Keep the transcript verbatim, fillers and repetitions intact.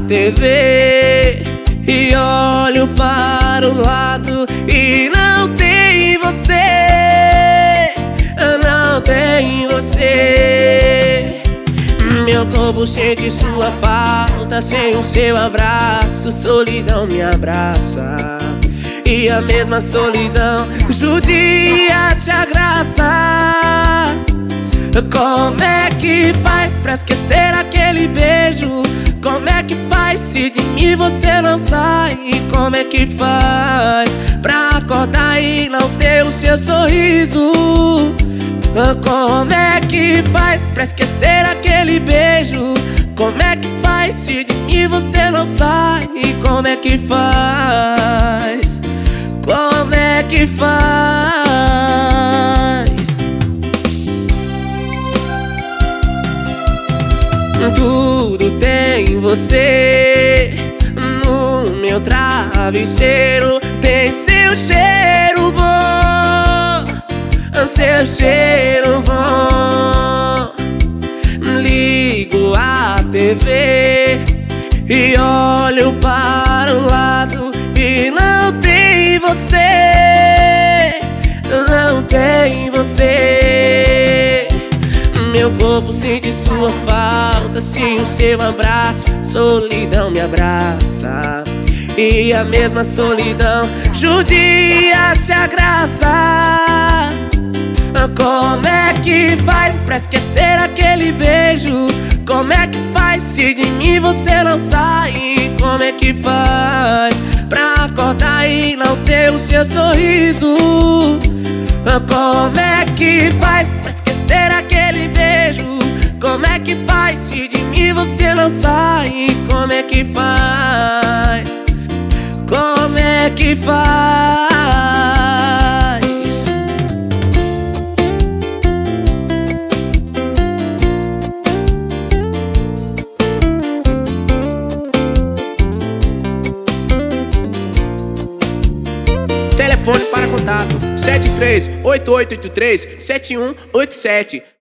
T V e olho para o lado e não tem você, não tem você. Meu corpo sente sua falta, sem o seu abraço, solidão me abraça. E a mesma solidão judia te agraça. Como é que faz pra esquecer aquele beijo? Como é que faz se de mim você não sai? Como é que faz pra acordar e não ter o seu sorriso? Como é que faz pra esquecer aquele beijo? Como é que faz se de mim você não sai? Como é que faz? Como é que faz? Tudo tem você no meu travesseiro. Tem seu cheiro bom, seu cheiro bom. Ligo a T V e olho para o lado e não tem você, não tem você. Meu corpo sente sua falta, sem o seu abraço, solidão me abraça. E a mesma solidão judia te agraça. Como é que faz pra esquecer aquele beijo? Como é que faz se de mim você não sai? Como é que faz pra acordar e não ter o seu sorriso? Como é que faz pra esquecer aquele beijo? Como é que faz se de mim você não sai? Como é que faz? Como é que faz? Telefone para contato sete três oito oito oito três sete um oito sete.